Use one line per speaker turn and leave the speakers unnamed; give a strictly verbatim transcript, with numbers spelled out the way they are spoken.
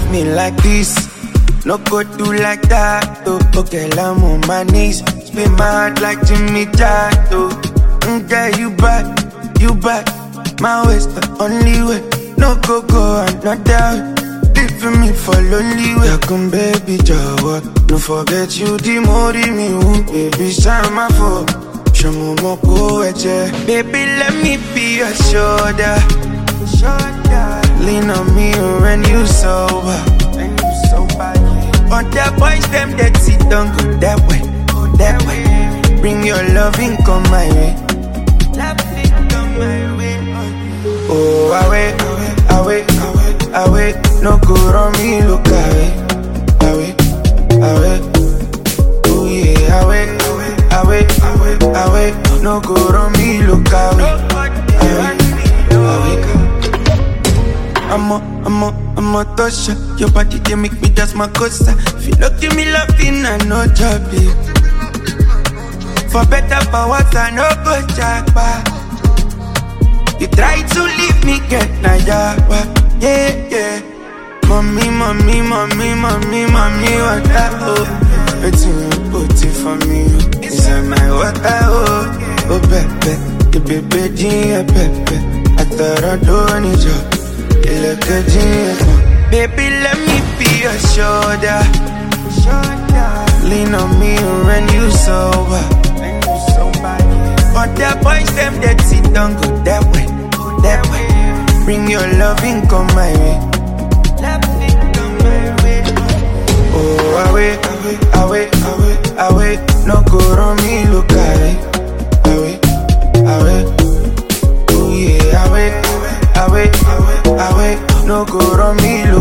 me like this, no go do like that, oh. Okay, I'm on my knees, spin my heart like Jimmy Jato. Mm, yeah, you back, you back, my waist the only way. No go go another, leaving me for lonely way. Come baby, Jawa, no forget you the more me, oh. Baby, shine my phone, show me more go at ya. Baby, let me be your shoulder, shoulder. Lean on me when you sober, when you sober. Other boys, them that sit down, go that way, go that way. Bring your loving, come my way. Loving, come my way. Oh, away, away, away, away. No go on me, look away, away, away. Oh yeah, away, away, away, away. No go on me, look away, away, away. I'm a, I'm a, I'm a tosha. Your body, they make me dance my cosa. If you don't give me loving, I know job, babe. For better, for worse, I know go jackpot. You try to leave me, get na yawa. Yeah, yeah. Mommy, mommy, mommy, mommy, mommy, what I oh. It's you put it for me. Inside my water, oh. Oh, pepe. The baby, dear, pepe. I thought I don't need you. Baby, let me be your shoulder, shoulder. Lean on me when you sober, when you sober. Other boys, them that sit down, go that way, go that way. Bring your loving, come my way. Loving, come my way. Oh, away, away, away, away, away. No go on me, look away, away, away. Oh yeah, away, away, away, away. No go on me, look